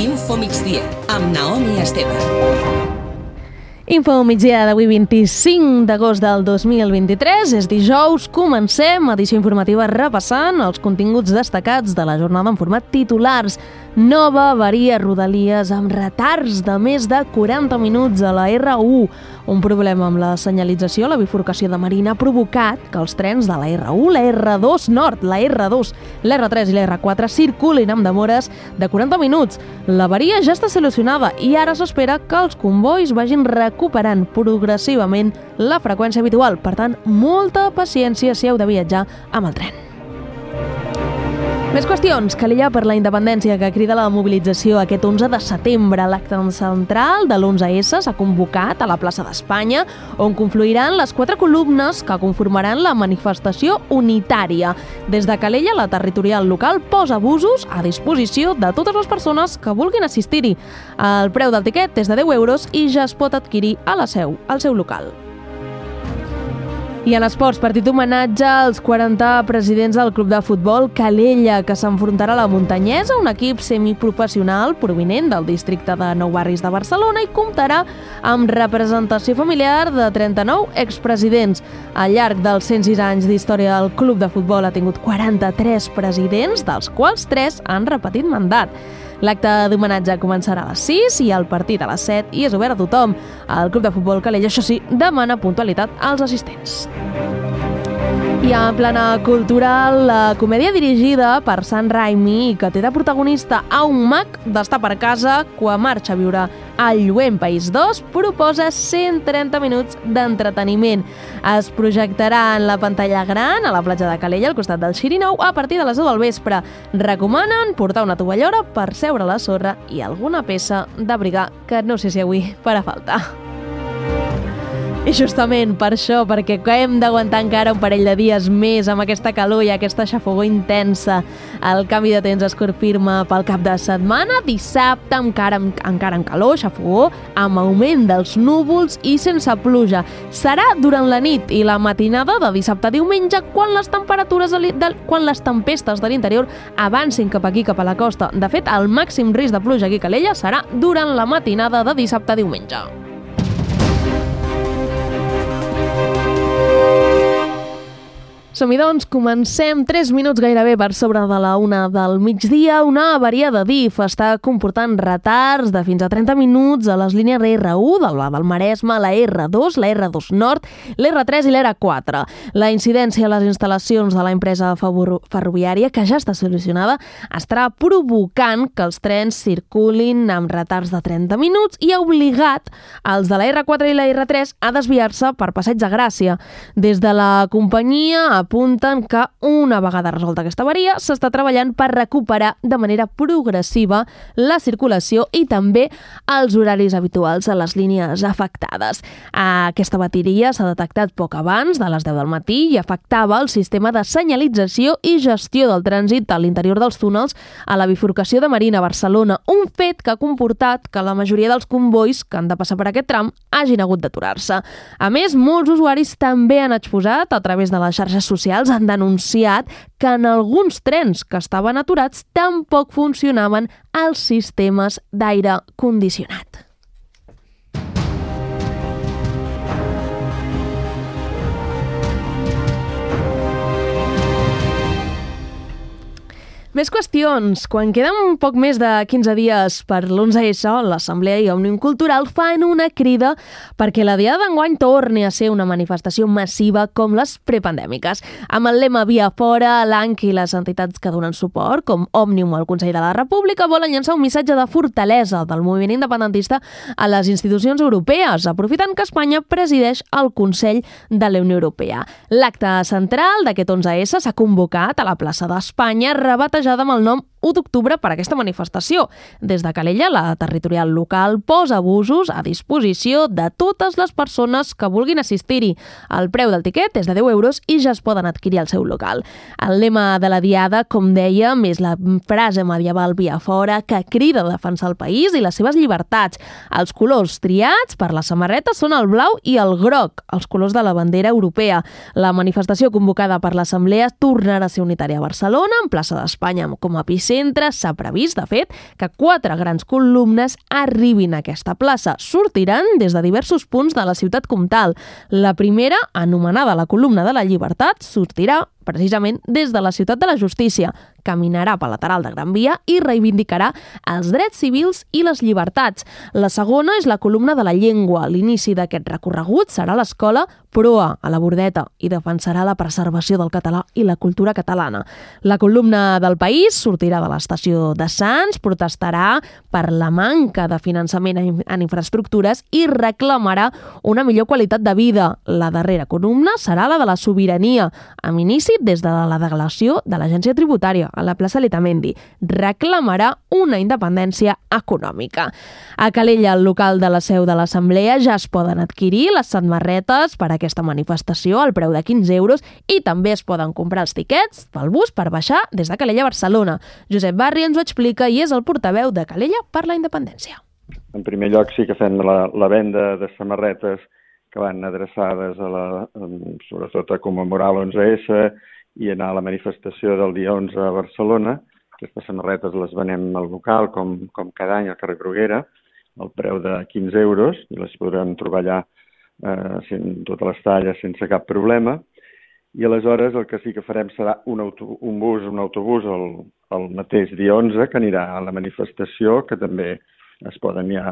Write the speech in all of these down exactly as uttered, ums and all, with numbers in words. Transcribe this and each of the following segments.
Info Migdia, amb Naomi Esteve. Info migdia d'avui vint-i-cinc d'agost del dos mil vint-i-tres. És dijous, comencem edició informativa repassant els continguts destacats de la jornada en format titulars. Nova avaria a Rodalies amb retards de més de quaranta minuts a la erre u. Un problema amb la senyalització a la bifurcació de Marina ha provocat que els trens de la erre u, la erre dos Nord, la erre dos, l'erre tres i l'erre quatre circulin amb demores de quaranta minuts. L'avaria ja està solucionada i ara s'espera que els convois vagin recuperant progressivament la freqüència habitual. Per tant, molta paciència si heu de viatjar amb el tren. Més qüestions. Calella per la Independència, que crida la mobilització aquest onze de setembre. L'acte central de l'onze esse s'ha convocat a la plaça d'Espanya, on confluiran les quatre columnes que conformaran la manifestació unitària. Des de Calella, la territorial local posa busos a disposició de totes les persones que vulguin assistir-hi. El preu del tiquet és de deu euros i ja es pot adquirir a la seu, al seu local. I en esports, partit homenatge als quaranta presidents del club de futbol Calella, que s'enfrontarà a la Muntanyesa, un equip semiprofessional provinent del districte de Nou Barris de Barcelona, i comptarà amb representació familiar de trenta-nou expresidents. Al llarg dels cent sis anys d'història del club de futbol ha tingut quaranta-tres presidents, dels quals tres han repetit mandat. L'acte d'homenatge començarà a les sis i el partit a les set i és obert a tothom. El club de futbol Calella, això sí, demana puntualitat als assistents. I en plana cultural, la comèdia dirigida per Sam Raimi, que té de protagonista a un mag d'estar per casa quan marxa a viure al lluent País dos, proposa cent trenta minuts d'entreteniment. Es projectarà en la pantalla gran a la platja de Calella, al costat del Xirinou, a partir de les deu del vespre. Recomanen portar una tovallora per seure a la sorra i alguna peça d'abrigar, que no sé si avui farà falta. I justament per això, perquè hem d'aguantar encara un parell de dies més amb aquesta calor i aquesta xafogor intensa. El canvi de temps es confirma pel cap de setmana. Dissabte encara, encara en calor, xafogor, amb augment dels núvols i sense pluja. Serà durant la nit i la matinada de dissabte a diumenge quan les temperatures de, de, quan les tempestes de l'interior avancin cap aquí, cap a la costa. De fet, el màxim risc de pluja aquí a Calella serà durant la matinada de dissabte a diumenge. Som-hi, doncs, comencem tres minuts gairebé per sobre de la una del migdia. Una avaria de D I F està comportant retards de fins a trenta minuts a les línies erre u, del, del Maresme, la erre dos, la erre dos Nord, l'erre tres i l'erre quatre. La incidència a les instal·lacions de l'empresa ferroviària, que ja està solucionada, estarà provocant que els trens circulin amb retards de trenta minuts i ha obligat els de la erre quatre i la erre tres a desviar-se per Passeig de Gràcia. Des de la companyia apunten que una vegada resolta aquesta avaria s'està treballant per recuperar de manera progressiva la circulació i també els horaris habituals a les línies afectades. Aquesta bateria s'ha detectat poc abans de les deu del matí i afectava el sistema de senyalització i gestió del trànsit a l'interior dels túnels a la bifurcació de Marina a Barcelona, un fet que ha comportat que la majoria dels convois que han de passar per aquest tram hagin hagut d'aturar-se. A més, molts usuaris també han exposat a través de les xarxes socials socials han denunciat que en alguns trens que estaven aturats tampoc funcionaven els sistemes d'aire condicionat. Més qüestions. Quan queden un poc més de quinze dies per l'onze esse, l'Assemblea i Òmnium Cultural fan una crida perquè la Diada d'enguany torni a ser una manifestació massiva com les prepandèmiques. Amb el lema Via Fora, l'A N C i les entitats que donen suport, com Òmnium o el Consell de la República, volen llançar un missatge de fortalesa del moviment independentista a les institucions europees, aprofitant que Espanya presideix el Consell de la Unió Europea. L'acte central d'aquest onze esse s'ha convocat a la plaça d'Espanya, rebatejada amb el nom u d'octubre per aquesta manifestació. Des de Calella, la territorial local posa busos a disposició de totes les persones que vulguin assistir-hi. El preu del tiquet és de deu euros i ja es poden adquirir al seu local. El lema de la Diada, com dèiem, és la frase medieval Via Fora, que crida a defensar el país i les seves llibertats. Els colors triats per la samarreta són el blau i el groc, els colors de la bandera europea. La manifestació convocada per l'Assemblea tornarà a ser unitària a Barcelona, en plaça d'Espanya com a epicentre, centre. S'ha previst, de fet, que quatre grans columnes arribin a aquesta plaça. Sortiran des de diversos punts de la ciutat comtal. La primera, anomenada la columna de la Llibertat, sortirà precisament des de la ciutat de la Justícia. Caminarà pel lateral de Gran Via i reivindicarà els drets civils i les llibertats. La segona és la columna de la llengua. L'inici d'aquest recorregut serà a l'escola Proa, a la Bordeta, i defensarà la preservació del català i la cultura catalana. La columna del País sortirà de l'estació de Sants, protestarà per la manca de finançament en infraestructures i reclamarà una millor qualitat de vida. La darrera columna serà la de la sobirania, amb inici des de la delegació de l'Agència Tributària, a la plaça Letamendi. Reclamarà una independència econòmica. A Calella, el local de la seu de l'Assemblea, ja es poden adquirir les samarretes per a aquesta manifestació al preu de quinze euros i també es poden comprar els tiquets pel bus per baixar des de Calella a Barcelona. Josep Barri ens ho explica i és el portaveu de Calella per la Independència. En primer lloc sí que fem la, la venda de samarretes que van adreçades a la, sobretot a commemorar l'onze esse i anar a la manifestació del dia onze a Barcelona. Aquestes samarretes les venem al local, com, com cada any al carrer Bruguera, al preu de quinze euros, i les podran trobar allà eh, en totes les talles sense cap problema. I aleshores el que sí que farem serà un, auto, un bus, un autobús el, el mateix dia onze que anirà a la manifestació, que també es poden ja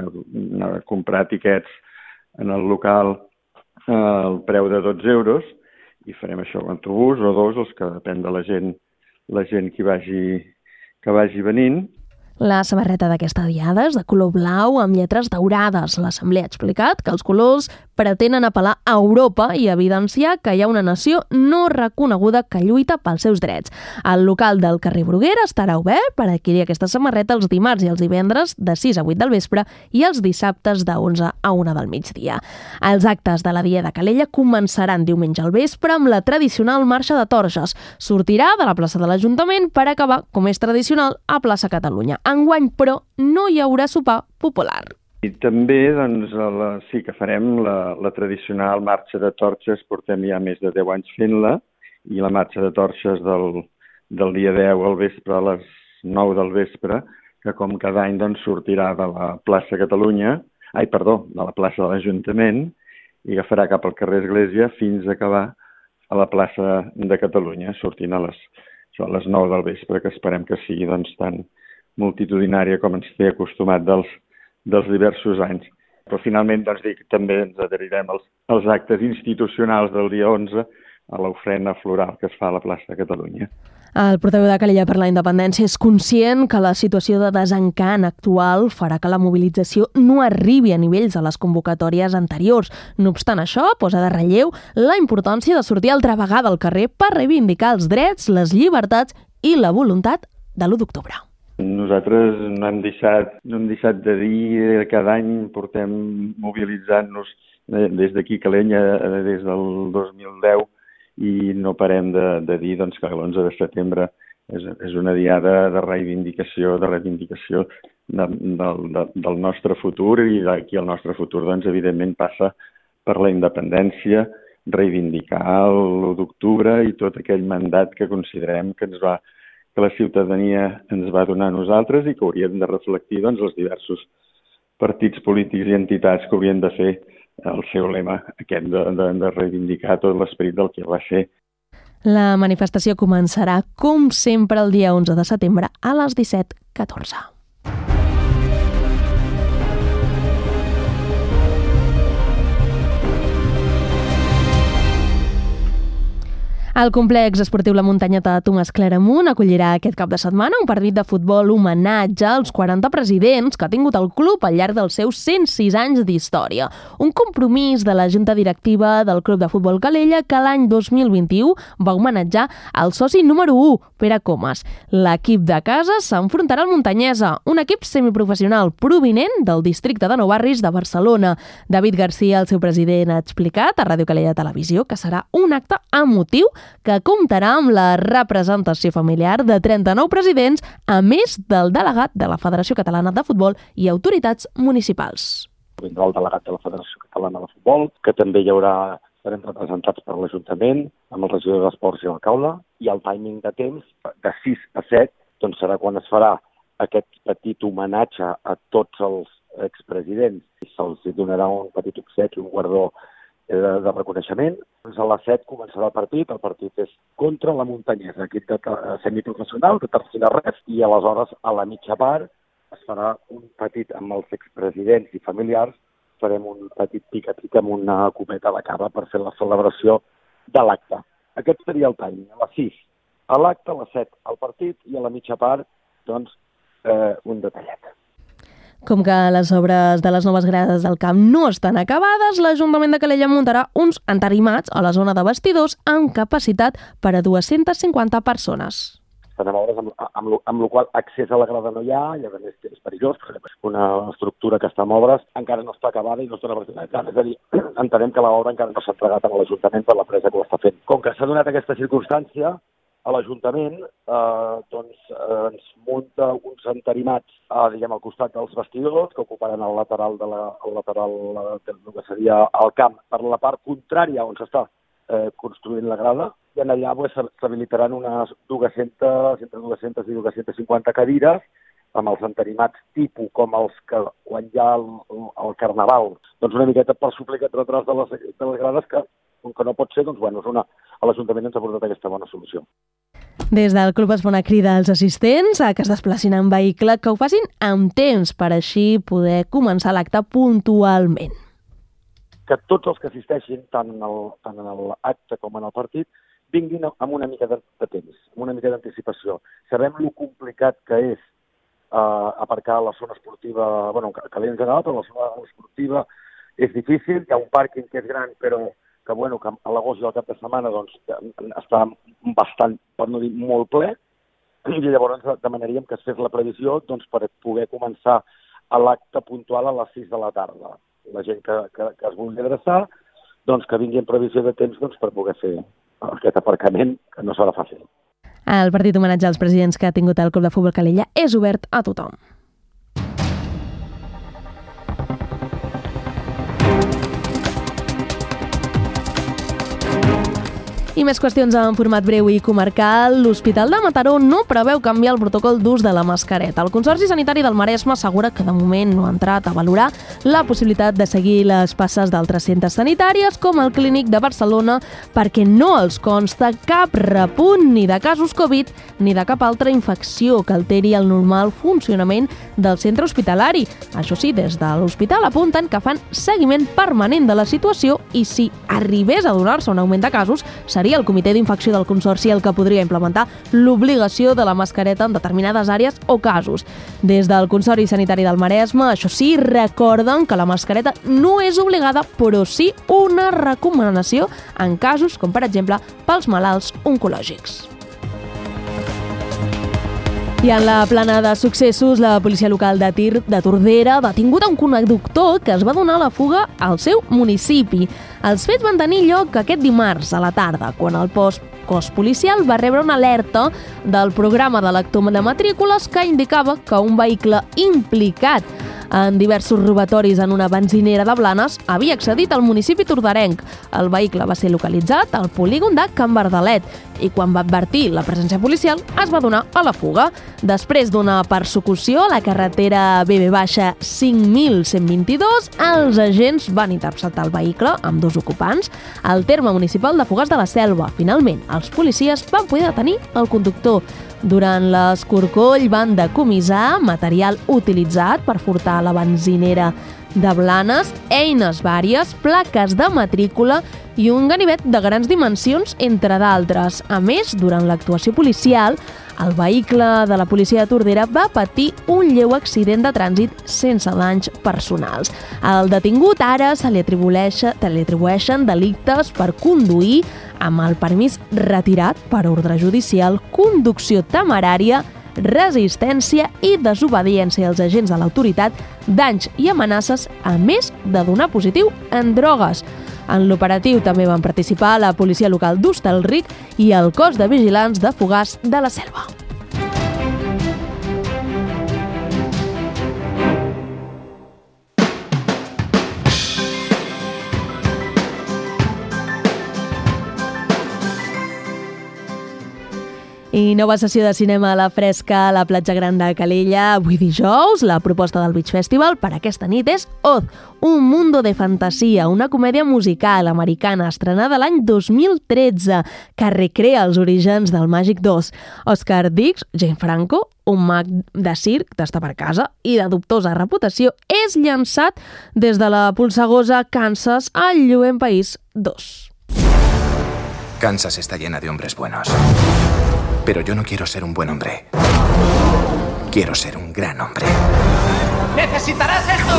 eh, comprar tiquets en el local eh, al preu de dotze euros, i farem això, un autobús o dos, els que depèn de la gent, la gent que vagi, que vagi venint. La samarreta d'aquesta diada és de color blau amb lletres daurades. L'Assemblea ha explicat que els colors pretenen apel·lar a Europa i evidenciar que hi ha una nació no reconeguda que lluita pels seus drets. El local del carrer Bruguera estarà obert per adquirir aquesta samarreta els dimarts i els divendres de sis a vuit del vespre i els dissabtes de onze a una del migdia. Els actes de la Dia de Calella començaran diumenge al vespre amb la tradicional marxa de torxes. Sortirà de la plaça de l'Ajuntament per acabar, com és tradicional, a plaça Catalunya. Enguany, però, no hi haurà sopar popular. I també doncs, la, sí que farem la, la tradicional marxa de torxes, portem ja més de deu anys fent-la, i la marxa de torxes del, del dia deu al vespre a les nou del vespre, que com cada any doncs, sortirà de la plaça Catalunya, ai, perdó, de la plaça de l'Ajuntament, i agafarà cap al carrer Església fins a acabar a la plaça de Catalunya, sortint a les, a les nou del vespre, que esperem que sigui doncs, tan multitudinària com ens té acostumat dels, dels diversos anys. Però finalment doncs, dic, també ens adherirem als, als actes institucionals del dia onze a l'ofrena floral que es fa a la plaça de Catalunya. El portaveu de Calella per la Independència és conscient que la situació de desencant actual farà que la mobilització no arribi a nivells de les convocatòries anteriors. No obstant això, posa de relleu la importància de sortir altra vegada al carrer per reivindicar els drets, les llibertats i la voluntat de l'u d'octubre. Nosaltres no hem deixat, no hem deixat de dir, cada any portem mobilitzant-nos des d'aquí Calella, des del dos mil deu, i no parem de, de dir doncs, que l'onze de setembre és, és una diada de reivindicació, de reivindicació de, de, del nostre futur, i aquí el nostre futur doncs, evidentment passa per la independència, reivindicar l'u d'octubre i tot aquell mandat que considerem que ens va que la ciutadania ens va donar a nosaltres i que hauríem de reflectir doncs, els diversos partits polítics i entitats que haurien de fer el seu lema, aquest de, de, de reivindicar tot l'esperit del que va ser. La manifestació començarà, com sempre, el dia onze de setembre a les disset catorze. El complex esportiu La Muntanyeta de Tomàs Claramunt acollirà aquest cap de setmana un partit de futbol homenatge als quaranta presidents que ha tingut el club al llarg dels seus cent sis anys d'història. Un compromís de la Junta Directiva del Club de Futbol Calella que l'any dos mil vint-i-u va homenatjar el soci número u, Pere Comas. L'equip de casa s'enfrontarà al Muntanyesa, un equip semiprofessional provinent del districte de Nou Barris de Barcelona. David Garcia, el seu president, ha explicat a Ràdio Calella Televisió que serà un acte emotiu que comptarà amb la representació familiar de trenta-nou presidents, a més del delegat de la Federació Catalana de Futbol i autoritats municipals. Vindrà el delegat de la Federació Catalana de Futbol, que també hi haurà, serem representats per l'Ajuntament, amb el regidor d'Esports i l'alcalde, i el timing de temps, de sis a set, doncs serà quan es farà aquest petit homenatge a tots els expresidents i se'ls donarà un petit obsequi, un guardó de, de reconeixement. Doncs a les set començarà el partit, el partit és contra la Muntanyesa, equip de, semiprofessional, de tercera res, i aleshores a la mitja part es farà un petit amb els expresidents i familiars, farem un petit pica-pica amb una copeta de cava per fer la celebració de l'acte. Aquest seria el tall, a les sis a l'acte, a les set al partit i a la mitja part, doncs, eh, un detallet. Com que les obres de les noves grades del camp no estan acabades, l'Ajuntament de Calella muntarà uns entarimats a la zona de vestidors amb capacitat per a dues-centes cinquanta persones. Farem obres amb, amb, amb la qual accés a la grada no hi ha, i a més és perillós, una estructura que està en obres encara no està acabada i no està representata. És a dir, entenem que l'obra encara no s'ha entregat a l'Ajuntament per l'empresa que ho està fent. Com que s'ha donat aquesta circumstància, a l'Ajuntament eh, doncs, eh, ens munta uns entarimats eh, diguem, al costat dels vestidors que ocuparan el lateral, de la, el lateral del que seria el camp per la part contrària on s'està eh, construint la grada, i en allà pues, s'habilitaran unes dues-centes, entre dues-centes i dues-centes cinquanta cadires amb els entarimats tipus com els que quan hi ha el, el carnaval, doncs una miqueta per suplir aquest retras de les, de les grades que, que no pot ser, doncs bueno, és una, a l'Ajuntament ens ha portat aquesta bona solució. Des del club es fa una crida als assistents a que es desplacin en vehicle, que ho facin amb temps per així poder començar l'acte puntualment. Que tots els que assisteixin, tant en el, tant en l'acte com en el partit, vinguin amb una mica de, de temps, amb una mica d'anticipació. Sabem lo complicat que és uh, aparcar a la zona esportiva, bueno, Calella en general, però la zona esportiva és difícil, hi ha un pàrquing que és gran, però que, bueno, que a l'agost i al cap de setmana doncs, està bastant, per no dir molt ple, i llavors demanaríem que es fes la previsió doncs, per poder començar a l'acte puntual a les sis de la tarda. La gent que, que, que es vulgui adreçar, doncs que vingui en previsió de temps doncs, per poder fer aquest aparcament, que no serà fàcil. El partit homenatge als presidents que ha tingut el Club de Futbol Calella és obert a tothom. I més qüestions en format breu i comarcal. L'Hospital de Mataró no preveu canviar el protocol d'ús de la mascareta. El Consorci Sanitari del Maresme assegura que de moment no ha entrat a valorar la possibilitat de seguir les passes d'altres centres sanitàries com el Clínic de Barcelona perquè no els consta cap repunt ni de casos Covid ni de cap altra infecció que alteri el normal funcionament del centre hospitalari. Això sí, des de l'hospital apunten que fan seguiment permanent de la situació i si arribés a donar-se un augment de casos, seria el Comitè d'Infecció del Consorci el que podria implementar l'obligació de la mascareta en determinades àrees o casos. Des del Consorci Sanitari del Maresme, això sí, recorden que la mascareta no és obligada, però sí una recomanació en casos com, per exemple, pels malalts oncològics. I en la plana de successos, la policia local de Tir de Tordera ha detingut un conductor que es va donar la fuga al seu municipi. Els fets van tenir lloc aquest dimarts a la tarda, quan el post cos policial va rebre una alerta del programa de lector de matrícules que indicava que un vehicle implicat en diversos robatoris en una benzinera de Blanes havia accedit al municipi torderenc. El vehicle va ser localitzat al polígon de Can Verdalet i quan va advertir la presència policial es va donar a la fuga. Després d'una persecució a la carretera B B cinc mil cent vint-i-dos, els agents van interceptar el vehicle amb dos ocupants al terme municipal de Fogars de la Selva. Finalment, els policies van poder detenir el conductor. Durant l'escorcoll van decomissar material utilitzat per furtar la benzinera de Blanes, eines vàries, plaques de matrícula i un ganivet de grans dimensions, entre d'altres. A més, durant l'actuació policial, el vehicle de la policia de Tordera va patir un lleu accident de trànsit sense danys personals. Al detingut ara se li atribueixen delictes per conduir amb el permís retirat per ordre judicial, conducció temerària, resistència i desobediència als agents de l'autoritat, danys i amenaces, a més de donar positiu en drogues. En l'operatiu també van participar la policia local d'Hostalric i el cos de vigilants de Fogars de la Selva. I nova sessió de cinema a la fresca a la platja Gran de Calella. Avui dijous, la proposta del Beach Festival per aquesta nit és Oz, un mundo de fantasia, una comèdia musical americana estrenada l'any dos mil tretze que recrea els orígens del Màgic dos. Oscar Dix, Jane Franco, un mag de circ d'estar per casa i de dubtosa reputació, és llançat des de la polsegosa Kansas al lluent país dos. Kansas está llena de hombres buenos. Pero yo no quiero ser un buen hombre. Quiero ser un gran hombre. ¡Necesitarás esto!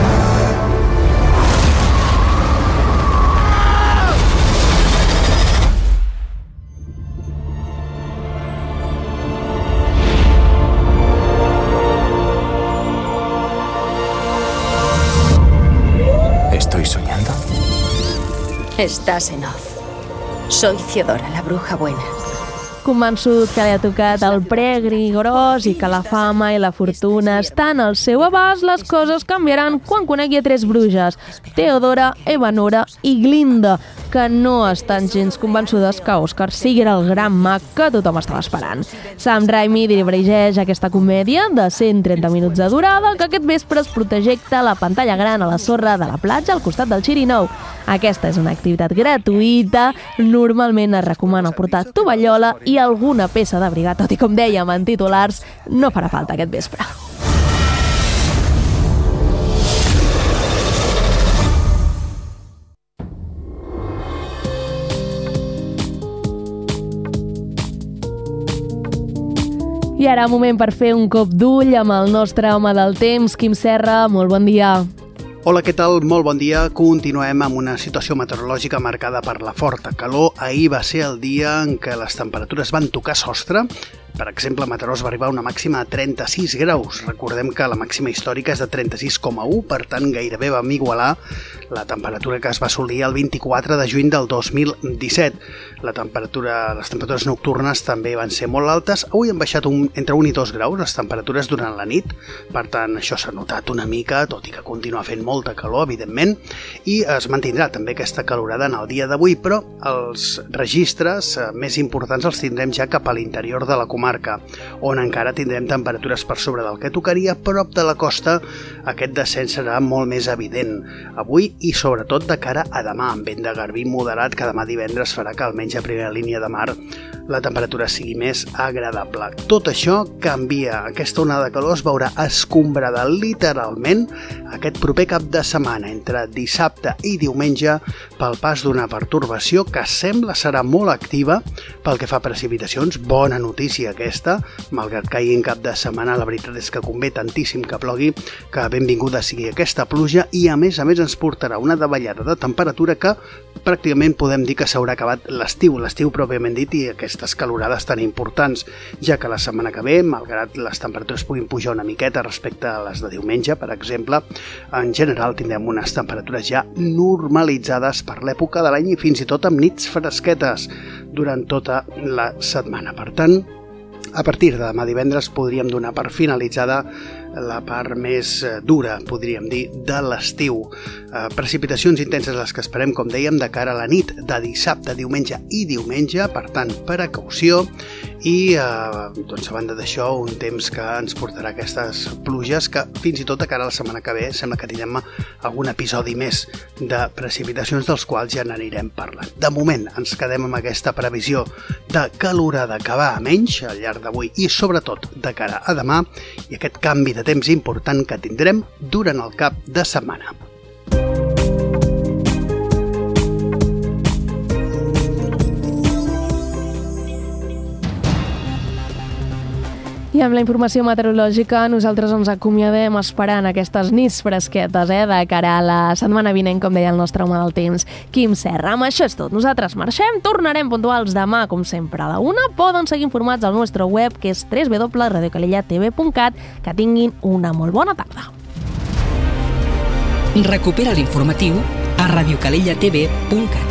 ¿Estoy soñando? Estás en Oz. Soy Theodora, la bruja buena. Convençut que li ha tocat el pregri gros i que la fama i la fortuna estan al seu abast, les coses canviaran quan conegui a tres bruixes, Theodora, Evanora i Glinda, que no estan gens convençudes que Oscar sigui el gran mag que tothom estava esperant. Sam Raimi dirigeix aquesta comèdia de cent trenta minuts de durada, que aquest vespre es projecta a la pantalla gran a la sorra de la platja al costat del Xirinou. Aquesta és una activitat gratuïta, normalment es recomana portar tovallola i alguna peça d'abrigar, tot i com dèiem en titulars, no farà falta aquest vespre. I ara moment per fer un cop d'ull amb el nostre home del temps, Quim Serra. Molt bon dia. Hola, què tal? Molt bon dia. Continuem amb una situació meteorològica marcada per la forta calor. Ahir va ser el dia en què les temperatures van tocar sostre. Per exemple, a Mataró va arribar una màxima de trenta-sis graus. Recordem que la màxima històrica és de trenta-sis coma u, per tant gairebé vam igualar la temperatura que es va assolir el vint-i-quatre de juny del dos mil disset. La temperatura, les temperatures nocturnes també van ser molt altes. Avui han baixat un, entre un i dos graus les temperatures durant la nit. Per tant, això s'ha notat una mica, tot i que continua fent molta calor, evidentment, i es mantindrà també aquesta calorada en el dia d'avui, però els registres més importants els tindrem ja cap a l'interior de la comarca, on encara tindrem temperatures per sobre del que tocaria. A prop de la costa aquest descens serà molt més evident avui i sobretot de cara a demà, amb vent de garbí moderat que demà divendres farà que almenys a primera línia de mar la temperatura sigui més agradable. Tot això canvia. Aquesta onada de calor es veurà escombrada literalment aquest proper cap de setmana, entre dissabte i diumenge, pel pas d'una pertorbació que sembla serà molt activa pel que fa a precipitacions. Bona notícia aquesta, malgrat que caigui en cap de setmana, la veritat és que convé tantíssim que plogui, que benvinguda sigui aquesta pluja i a més a més ens portarà una davallada de temperatura que pràcticament podem dir que s'haurà acabat l'estiu, l'estiu pròpiament dit, i aquestes calorades tan importants, ja que la setmana que ve, malgrat les temperatures puguin pujar una miqueta respecte a les de diumenge, per exemple, en general tindrem unes temperatures ja normalitzades per l'època de l'any i fins i tot amb nits fresquetes durant tota la setmana. Per tant, a partir de demà divendres podríem donar per finalitzada la part més dura, podríem dir, de l'estiu. Eh, precipitacions intenses les que esperem, com dèiem, de cara a la nit de dissabte, diumenge i diumenge, per tant, precaució, i eh, doncs a banda d'això, un temps que ens portarà aquestes pluges que fins i tot de cara a la setmana que ve sembla que tindrem algun episodi més de precipitacions dels quals ja n'anirem parlant. De moment ens quedem amb aquesta previsió de calorada que va a menys al llarg d'avui i sobretot de cara a demà, i aquest canvi de temps important que tindrem durant el cap de setmana. I amb la informació meteorològica nosaltres ens acomiadem esperant aquestes nits fresquetes eh, de cara a la setmana vinent, com deia el nostre home del temps, Quim Serra. Amb això és tot. Nosaltres marxem, tornarem puntuals demà, com sempre, a la una. Poden seguir informats al nostre web, que és w w w punt radio calella t v punt cat. Que tinguin una molt bona tarda. Recupera l'informatiu a radio calella t v punt cat.